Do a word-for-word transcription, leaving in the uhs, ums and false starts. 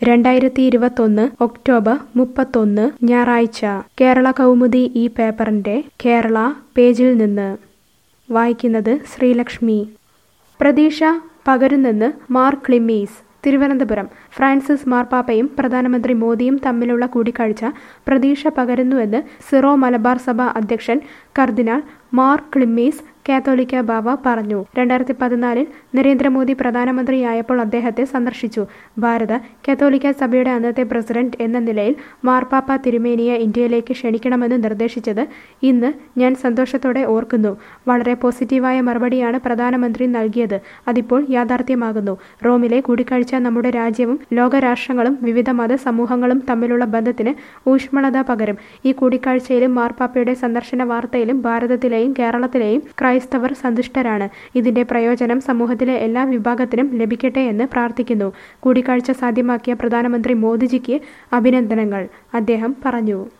രണ്ടായിരത്തി ഇരുപത്തൊന്ന് ഒക്ടോബർ മുപ്പത്തൊന്ന് ഞായറാഴ്ച കേരള കൗമുദി ഈ പേപ്പറിന്റെ കേരള പേജിൽ നിന്ന് വായിക്കുന്നത് ശ്രീലക്ഷ്മി. പ്രതീക്ഷ പകരുന്നെന്ന് മാർ ക്ലിമ്മീസ്. തിരുവനന്തപുരം. ഫ്രാൻസിസ് മാർപ്പാപ്പയും പ്രധാനമന്ത്രി മോദിയും തമ്മിലുള്ള കൂടിക്കാഴ്ച പ്രതീക്ഷ പകരുന്നുവെന്ന് സിറോ മലബാർ സഭ അധ്യക്ഷൻ കർദിനാൾ മാർ ക്ലിമ്മീസ് കാത്തോലിക്ക ബാവ പറഞ്ഞു. രണ്ടായിരത്തി പതിനാലിൽ നരേന്ദ്രമോദി പ്രധാനമന്ത്രിയായപ്പോൾ അദ്ദേഹത്തെ സന്ദർശിച്ചു. ഭാരത കാത്തോലിക്ക സഭയുടെ അന്നത്തെ പ്രസിഡന്റ് എന്ന നിലയിൽ മാർപ്പാപ്പ തിരുമേനിയെ ഇന്ത്യയിലേക്ക് ക്ഷണിക്കണമെന്ന് നിർദ്ദേശിച്ചത് ഇന്ന് ഞാൻ സന്തോഷത്തോടെ ഓർക്കുന്നു. വളരെ പോസിറ്റീവായ മറുപടിയാണ് പ്രധാനമന്ത്രി നൽകിയത്. അതിപ്പോൾ യാഥാർത്ഥ്യമാകുന്നു. റോമിലെ കൂടിക്കാഴ്ച നമ്മുടെ രാജ്യവും ലോകരാഷ്ട്രങ്ങളും വിവിധ മത സമൂഹങ്ങളും തമ്മിലുള്ള ബന്ധത്തിന് ഊഷ്മളത പകരും. ഈ കൂടിക്കാഴ്ചയിലും മാർപ്പാപ്പയുടെ സന്ദർശന വാർത്തയിലും ഭാരതത്തിലെയും കേരളത്തിലെയും ക്രൈസ്തവർ സന്തുഷ്ടരാണ്. ഇതിന്റെ പ്രയോജനം സമൂഹത്തിലെ എല്ലാ വിഭാഗത്തിനും ലഭിക്കട്ടെ എന്ന് പ്രാർത്ഥിക്കുന്നു. കൂടിക്കാഴ്ച സാധ്യമാക്കിയ പ്രധാനമന്ത്രി മോദിജിക്ക് അഭിനന്ദനങ്ങൾ അദ്ദേഹം പറഞ്ഞു.